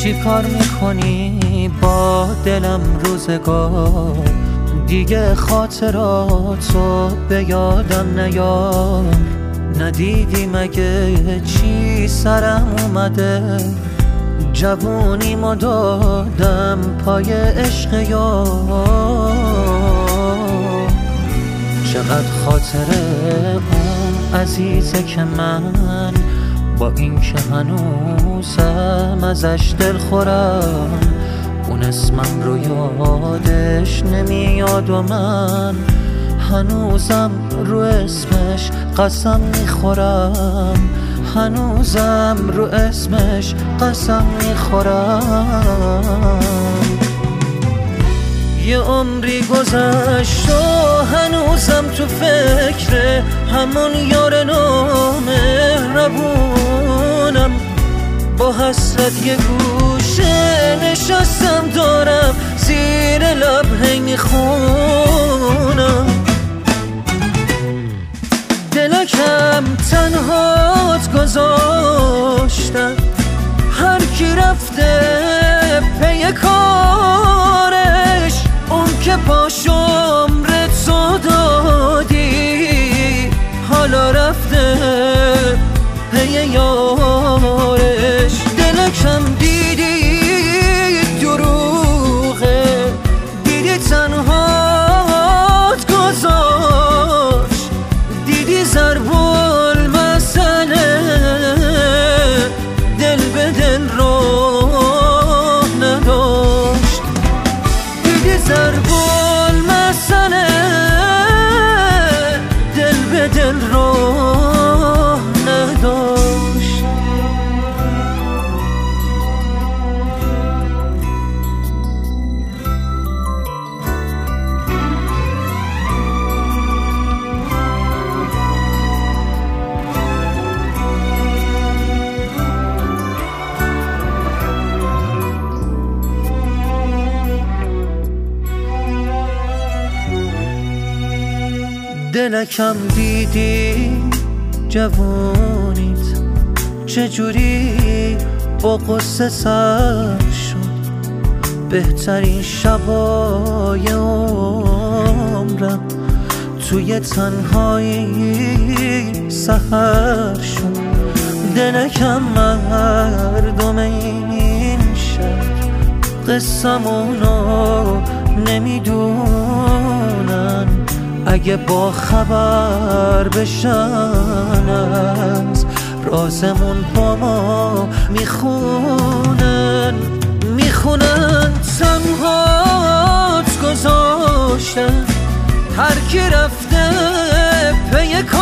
چی کار میکنی با دلم روزگار؟ دیگه خاطراتو به یادم نیار. ندیدی مگه چی سرم اومده؟ جوونیمو دادم پای عشق یار. چقدر خاطره اون عزیزه که من با این که هنوزم ازش دل خورم. اون اسمم رو یادش نمیاد و من هنوزم رو اسمش قسم میخورم. هنوزم رو اسمش قسم میخورم. یه عمری گذشت و هنوزم تو فکر همون یار نامهربونم. با حسرت یه گوشه نشستم دارم زیر لب هی میخونم. دلکم تنهات گذاشتم، هر کی رفته پی کارش. اون که پاش عمرت تو دادی حالا رفته پی یارش. دلکم دیدی دروغه، دیدی تنهات گذاشت، دیدی ضرب المثله دل به دل راه نداشت. دیدی ضرب المثله دل به دل راه نداشت. دلکم دیدی جوونیت چجوری با قصه سر شد. بهترین شبای عمرم توی تنهایی سحر شد. دلکم مردم این شهر قصمونو نمیدونن. اگه با خبر بشن از رازمون با ما میخونن. تنهات گذاشتن، هر کی رفته پی